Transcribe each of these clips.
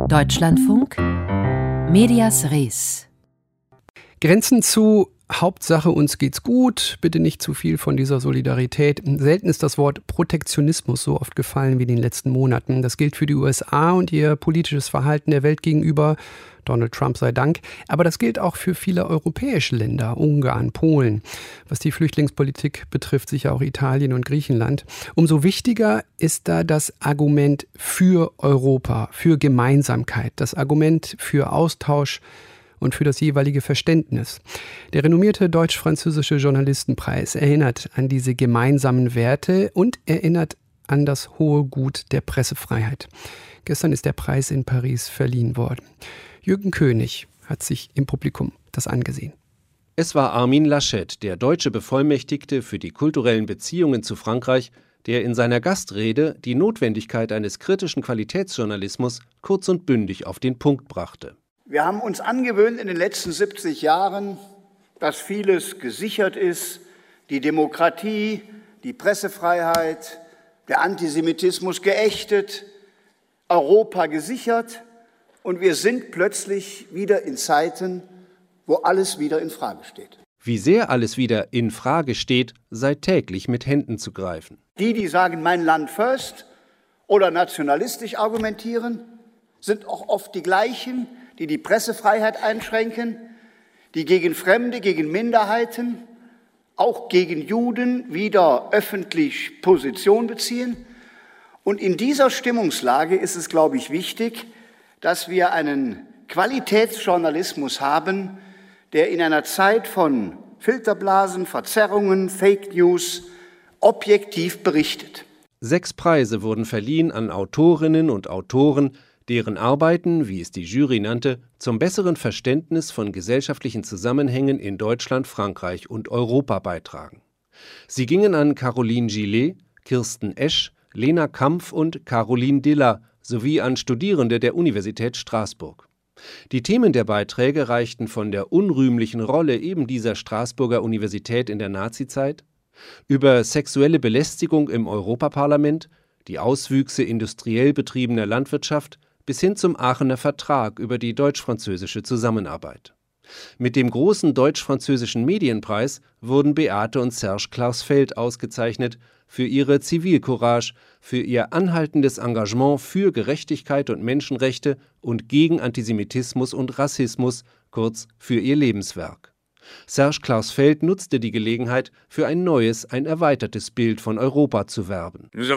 Deutschlandfunk, Medias Res. Grenzen zu, Hauptsache uns geht's gut, bitte nicht zu viel von dieser Solidarität. Selten ist das Wort Protektionismus so oft gefallen wie in den letzten Monaten. Das gilt für die USA und ihr politisches Verhalten der Welt gegenüber, Donald Trump sei Dank. Aber das gilt auch für viele europäische Länder, Ungarn, Polen. Was die Flüchtlingspolitik betrifft, sicher auch Italien und Griechenland. Umso wichtiger ist da das Argument für Europa, für Gemeinsamkeit, das Argument für Austausch und für das jeweilige Verständnis. Der renommierte deutsch-französische Journalistenpreis erinnert an diese gemeinsamen Werte und erinnert an das hohe Gut der Pressefreiheit. Gestern ist der Preis in Paris verliehen worden. Jürgen König hat sich im Publikum das angesehen. Es war Armin Laschet, der deutsche Bevollmächtigte für die kulturellen Beziehungen zu Frankreich, der in seiner Gastrede die Notwendigkeit eines kritischen Qualitätsjournalismus kurz und bündig auf den Punkt brachte. Wir haben uns angewöhnt in den letzten 70 Jahren, dass vieles gesichert ist, die Demokratie, die Pressefreiheit, der Antisemitismus geächtet, Europa gesichert, und wir sind plötzlich wieder in Zeiten, wo alles wieder in Frage steht. Wie sehr alles wieder in Frage steht, sei täglich mit Händen zu greifen. Die sagen, mein Land first oder nationalistisch argumentieren, sind auch oft die gleichen, die die Pressefreiheit einschränken, die gegen Fremde, gegen Minderheiten, auch gegen Juden wieder öffentlich Position beziehen. Und in dieser Stimmungslage ist es, glaube ich, wichtig, dass wir einen Qualitätsjournalismus haben, der in einer Zeit von Filterblasen, Verzerrungen, Fake News objektiv berichtet. 6 Preise wurden verliehen an Autorinnen und Autoren, deren Arbeiten, wie es die Jury nannte, zum besseren Verständnis von gesellschaftlichen Zusammenhängen in Deutschland, Frankreich und Europa beitragen. Sie gingen an Caroline Gillet, Kirsten Esch, Lena Kampf und Caroline Diller sowie an Studierende der Universität Straßburg. Die Themen der Beiträge reichten von der unrühmlichen Rolle eben dieser Straßburger Universität in der Nazizeit, über sexuelle Belästigung im Europaparlament, die Auswüchse industriell betriebener Landwirtschaft bis hin zum Aachener Vertrag über die deutsch-französische Zusammenarbeit. Mit dem großen deutsch-französischen Medienpreis wurden Beate und Serge Klarsfeld ausgezeichnet für ihre Zivilcourage, für ihr anhaltendes Engagement für Gerechtigkeit und Menschenrechte und gegen Antisemitismus und Rassismus, kurz für ihr Lebenswerk. Serge Klarsfeld nutzte die Gelegenheit, für ein neues, ein erweitertes Bild von Europa zu werben. Wir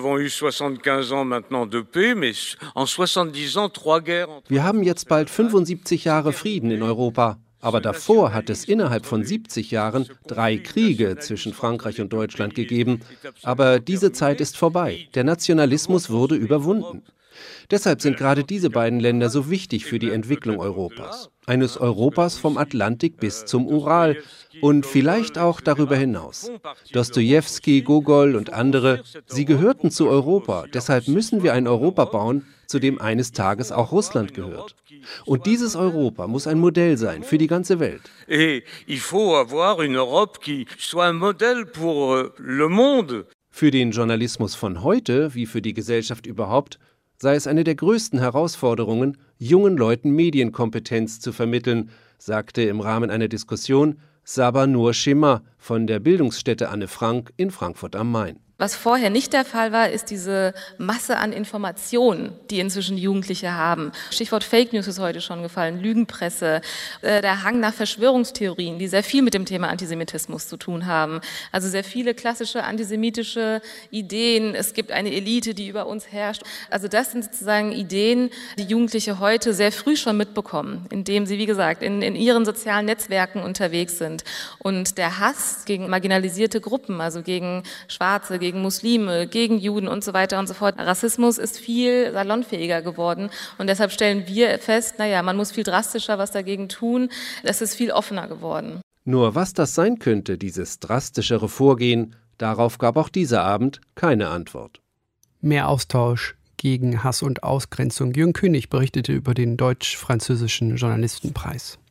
haben jetzt bald 75 Jahre Frieden in Europa. Aber davor hat es innerhalb von 70 Jahren 3 Kriege zwischen Frankreich und Deutschland gegeben. Aber diese Zeit ist vorbei. Der Nationalismus wurde überwunden. Deshalb sind gerade diese beiden Länder so wichtig für die Entwicklung Europas. Eines Europas vom Atlantik bis zum Ural und vielleicht auch darüber hinaus. Dostojewski, Gogol und andere, sie gehörten zu Europa. Deshalb müssen wir ein Europa bauen, zu dem eines Tages auch Russland gehört. Und dieses Europa muss ein Modell sein für die ganze Welt. Für den Journalismus von heute, wie für die Gesellschaft überhaupt, sei es eine der größten Herausforderungen, jungen Leuten Medienkompetenz zu vermitteln, sagte im Rahmen einer Diskussion Saba Nur Schema von der Bildungsstätte Anne Frank in Frankfurt am Main. Was vorher nicht der Fall war, ist diese Masse an Informationen, die inzwischen Jugendliche haben. Stichwort Fake News ist heute schon gefallen, Lügenpresse, der Hang nach Verschwörungstheorien, die sehr viel mit dem Thema Antisemitismus zu tun haben. Also sehr viele klassische antisemitische Ideen. Es gibt eine Elite, die über uns herrscht. Also das sind sozusagen Ideen, die Jugendliche heute sehr früh schon mitbekommen, indem sie, wie gesagt, in ihren sozialen Netzwerken unterwegs sind. Und der Hass gegen marginalisierte Gruppen, also gegen Schwarze, gegen Muslime, gegen Juden und so weiter und so fort. Rassismus ist viel salonfähiger geworden und deshalb stellen wir fest, man muss viel drastischer was dagegen tun. Es ist viel offener geworden. Nur was das sein könnte, dieses drastischere Vorgehen, darauf gab auch dieser Abend keine Antwort. Mehr Austausch gegen Hass und Ausgrenzung. Jürgen König berichtete über den deutsch-französischen Journalistenpreis.